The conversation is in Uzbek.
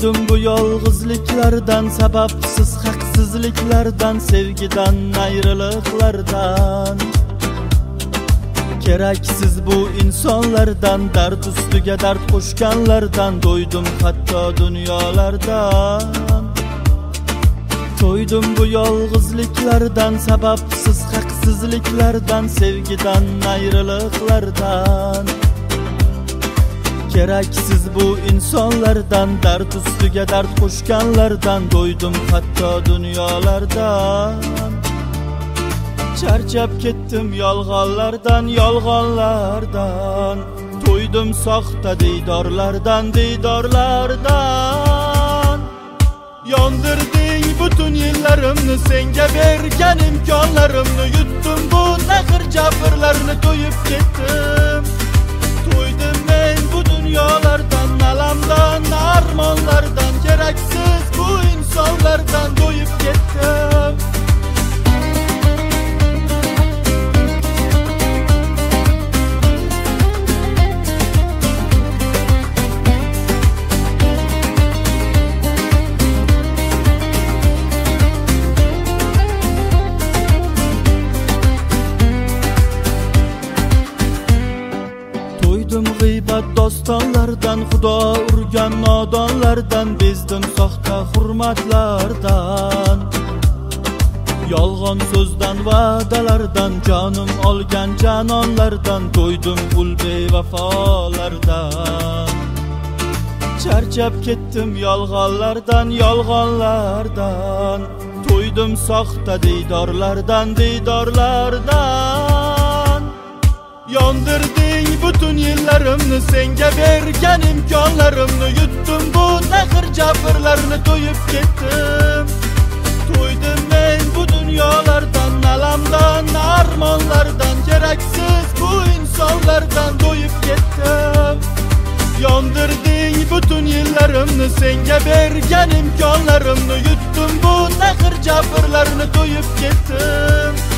To'ydim bu yolg'izliklardan, sababsiz haqsizliklardan, sevgidan, ayriliqlardan. Keraksiz bu insonlardan, dard ustiga dard qo'shganlardan, to'ydim hatto dunyolardan. To'ydim bu yolg'izliklardan, sababsiz haqsizliklardan, sevgidan, ayriliqlardan. Keraksiz bu insonlardan, dard ustiga dard qo'shganlardan, to'ydim hatto dunyolardan. Charchab ketdim yolg'onlardan, yolg'onlardan. To'ydim soxta diydorlardan, diydorlardan. Yondirding butun yillarimni, senga bergan imkonlarimni, yutdim bu taqir jabirlarni, to'yib ketdim. To'ydim men bu dunyolardan, alamdan, armonlardan, keraksiz bu insonlardan, to'yib ketdim. To'ydim g'iybat dostonlardan, xudo urgan nodonlardan, bezdim soxta hurmatlardan. Yolg'on so'zdan, va'dalardan, jonim olgan janonlardan, to'ydim ul bevafolardan. Charchab ketdim yolg'onlardan, yolg'onlardan. To'ydim soxta diydorlardan, diydorlardan. Yondirding butun yillarimni, senga bergan imkonlarimni, yutdim bu taqir jabirlarni, to'yib ketdim. To'ydim men bu dunyolardan, alamdan, armonlardan, keraksiz bu insonlardan, to'yib ketdim. Yondirding butun yillarimni, senga bergan imkonlarimni, yutdim bu taqir jabirlarni, to'yib ketdim.